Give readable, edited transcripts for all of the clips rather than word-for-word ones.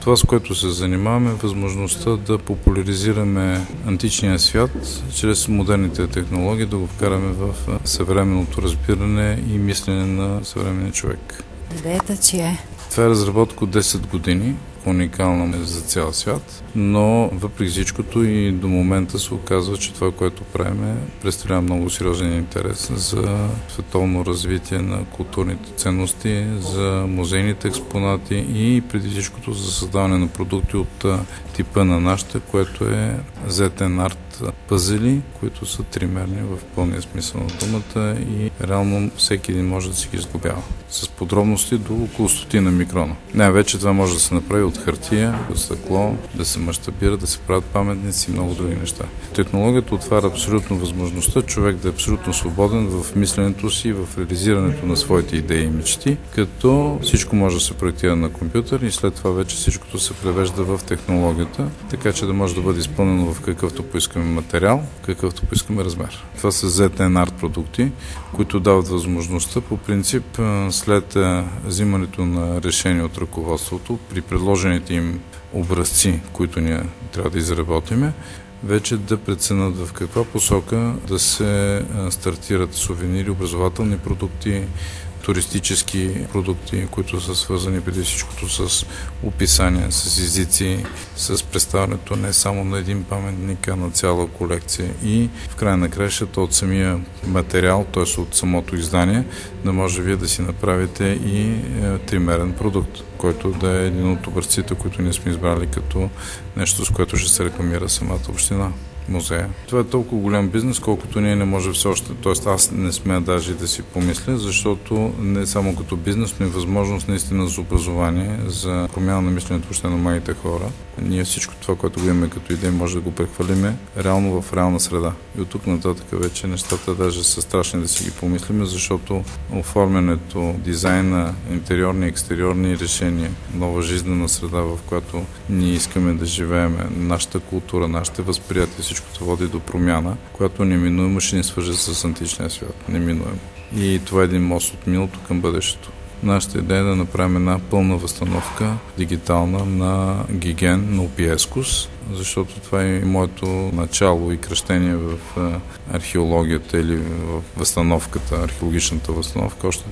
Това, с което се занимаваме, е възможността да популяризираме античния свят чрез модерните технологии, да го вкараме в съвременното разбиране и мислене на съвременния човек. Идеята че е? Това е разработка от 10 години, уникална за цял свят, но въпреки всичкото и до момента се оказва, че това, което правим, представлява много сериозен интерес за световно развитие на културните ценности, за музейните експонати и преди всичкото за създаване на продукти от типа на нашите, което е ZN Art пъзели, които са тримерни в пълния смисъл на думата и реално всеки един може да си ги сглобява. С подробности до около 100 микрона. Най-вече това може да се направи от хартия, от стъкло, да се мащабира, да се правят паметници и много други неща. Технологията отваря абсолютно възможността човек да е абсолютно свободен в мисленето си, в реализирането на своите идеи и мечти, като всичко може да се проектира на компютър и след това вече всичкото се превежда в технологията, така че да може да бъде изпълнено в какъвто поискаме материал, какъвто поискаме размер. Това са ZN Art продукти, които дават възможността по принцип след взимането на решение от ръководството, при предложените им образци, които ние трябва да изработиме, вече да преценят в каква посока да се стартират сувенири, образователни продукти, туристически продукти, които са свързани преди всичкото с описания, с езици, с представянето не само на един паметник, а на цяла колекция и в края на краищата от самия материал, т.е. от самото издание, да може вие да си направите и тримерен продукт, който да е един от образците, които ние сме избрали като нещо, с което ще се рекламира самата община. Музея. Това е толкова голям бизнес, колкото ние не може все още. Тоест аз не смея даже да си помисля, защото не само като бизнес, но и възможност наистина за образование, за промяна на мисленето въобще на младите хора. Ние всичко това, което го имаме като идея, може да го прехвалиме реално в реална среда. И от тук нататък вече нещата даже са страшни да си ги помислиме, защото оформянето, дизайна, интериорни и екстериорни решения, нова жизнена среда, в която ние искаме да живеем, нашата култура, нашите възприятия, всичкото води до промяна, която неминуемо ще ни свърже с античния свят. Неминуемо. И това е един мост от миналото към бъдещето. Нашата идея е да направим една пълна възстановка, дигитална, на Гиген, на Опиескус, защото това е моето начало и кръщение в археологията или в възстановката, археологичната възстановка. Още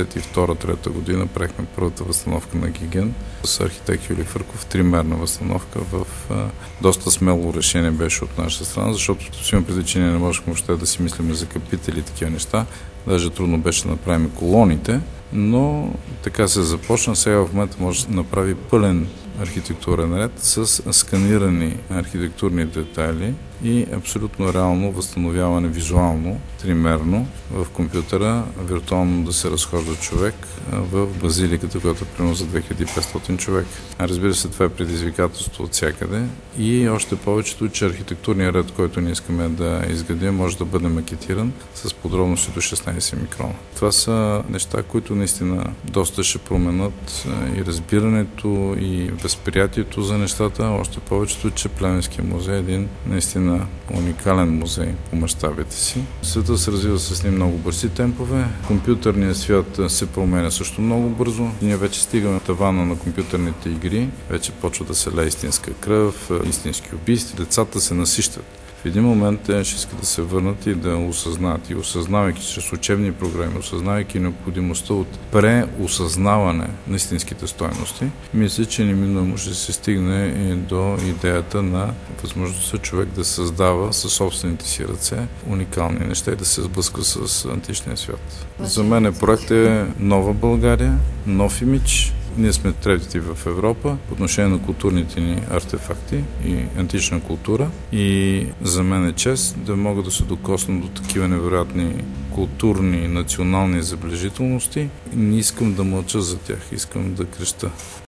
92-3 година правихме първата възстановка на Гиген с архитект Юлий Фърков, тримерна възстановка в доста смело решение беше от наша страна, защото си има преди, че не можехме въобще да си мислим за капители и такива неща. Даже трудно беше да направим колоните, но така се започна. Сега в момента може да направи пълен архитектурен ред с сканирани архитектурни детайли и абсолютно реално възстановяване визуално, тримерно в компютъра, виртуално да се разхожда човек в базиликата, която е примерно за 2500 човек. Разбира се, това е предизвикателство от всякъде и още повечето, че архитектурният ред, който ние искаме да изградим, може да бъде макетиран с подробности до 16 микрона. Това са неща, които наистина доста ще променят и разбирането, и възприятието за нещата, още повечето, че Плевенския музей е един наистина уникален музей по мащабите си. Света се развива с ним много бързи темпове. Компютърният свят се променя също много бързо. Ние вече стигаме тавана на компютърните игри. Вече почва да се лее истинска кръв, истински убийства. Децата се насищат. В един момент те ще искат да се върнат и да осъзнаят. И осъзнавайки чрез учебни програми, осъзнавайки необходимостта от преосъзнаване на истинските стойности, мисля, че неминуемо ще се стигне и до идеята на възможността човек да създава със собствените си ръце уникални неща и да се сблъска с античния свят. За мен проект е нова България, нов имидж. Ние сме третите в Европа по отношение на културните ни артефакти и антична култура и за мен е чест да мога да се докосна до такива невероятни културни, национални забележителности. Не искам да мълча за тях, искам да креща.